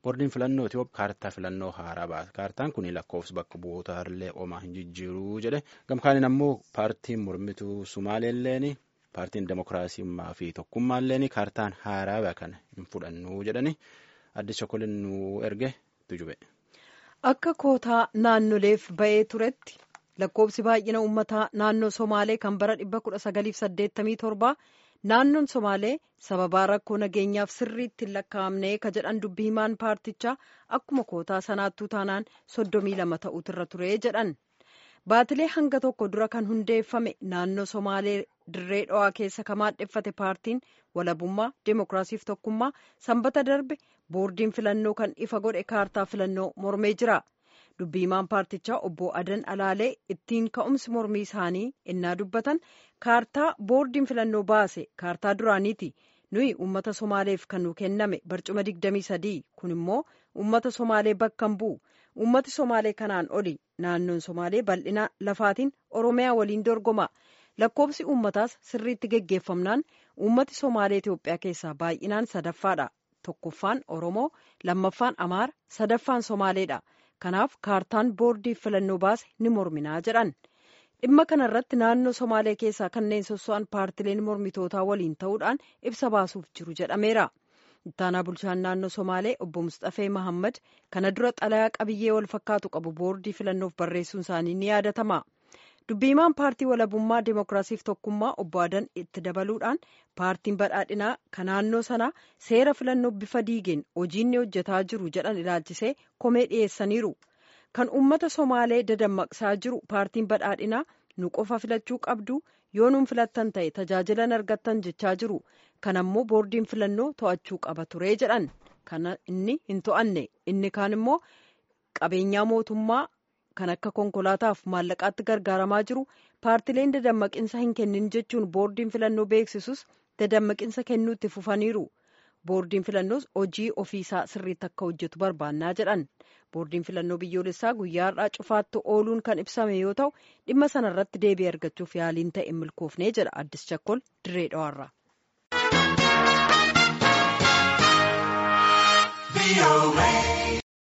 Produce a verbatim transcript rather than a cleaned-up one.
boordiin filannoo Itoophiyaa kaartaa filannoo haaraa baase. Kaartaan kun lakkoofsa bakka bu'oota illee omaa hin jijjiiruu jedhe. Gamkaaniin ammoo paartiin mormituu Sumaaleelleen paartiin Demokiraasummaa fi Tokkummaalleen kaartaan haaraa kana hin fudhannu jedhani Addis Chokolin nu erge tujube. Akka kootaa naannoleef ba'ee turetti lakkoofsi baay'ina uummataa naannoo Somaalee kan bara dhibba kudha sagaliif saddeettamii torbaa naannoon Somaalee sababaa rakkoo nageenyaaf sirriitti hin lakkaa'amne ka jedhan dubbii himaan paartichaa akkuma kootaa sanaattuu taanaan soddomii lama ta'utu irra ture jedhan. Baatilee hanga tokko dura kan hundeeffame naannoo Somaalee dirree dhawaa keessa kan maadheffate paartiin walabummaa Dimookiraasiif Tokkummaa sanbata darbe boordiin filannoo kan ifa godhe kaartaa filannoo mormee jira. Dubbii himaan paartichaa obbo Adan Alaalee ittiin ka'umsi mormii isaanii innaa dubbatan kaartaa boordiin filannoo baase kaartaa duraaniiti. Nuyi uummata Somaaleef kan nu kenname barcuma digdamii sadii kun immoo uummata Somaalee bakka hin bu'u. Uummati Somaalee kanaan oli naannoon Somaalee bal'ina lafaatiin Oromiyaa waliin dorgoma. Lakkoofsi uummataas sirriitti geggeeffamnaan uummati Somaalee Itoophiyaa keessaa baay'inaan sadaffaadha. Tokkoffaan Oromoo, lammaffaan Amaara, sadaffaan Somaaleedha. Kanaaf kaartaan boordii filannoo baase ni morminaa jedhan. Dhimma kanarratti naannoo Somaalee keessaa kanneen sosso'an paartileen mormitootaa waliin ta'uudhaan ibsa baasuuf jiru jedhameera. Ittaanaa bulchaan naannoo Somaalee obbo Mustafee Mahammad kana dura xalayaa qabiyyee wal fakkaatu qabu boordii filannoof barreessuun isaanii ni yaadatama. Dubbii himaan paartii walabummaa Dimookiraasiif Tokkummaa obbo Adan itti dabaluudhaan paartiin badhaadhinaa kan naannoo sanaa seera filannoo bifa diigeen hojiinni hojjetaa jiru jedhan ilaalchisee komee dhiyeessaniiru. Kan uummata Somaalee dadammaqsaa jiru paartiin badhaadhinaa nu qofa filachuu qabdu yoo nuun filattan ta'e tajaajila argattan jechaa jiru. Kan ammoo boordiin filannoo to'achuu qaba ture jedhan. Kana inni hin to'anne inni kaan immoo qabeenyaa mootummaa kan akka konkolaataaf maallaqaatti gargaaramaa jiru paartileen dadammaqinsa hin kennin jechuun boordiin filannoo beeksisus dadammaqinsa kennuutti fufaniiru. Boordiin filannoos hojii ofiisaa sirriitti akka hojjetu barbaannaa jedhan. Boordiin filannoo biyyoolessaa guyyaa har'aa cufaatti ooluun kan ibsame yoo ta'u dhimma sanarratti deebii argachuuf yaaliin ta'e milkoofnee jedha Addis Chakkol dirree dhawaarraa. V O A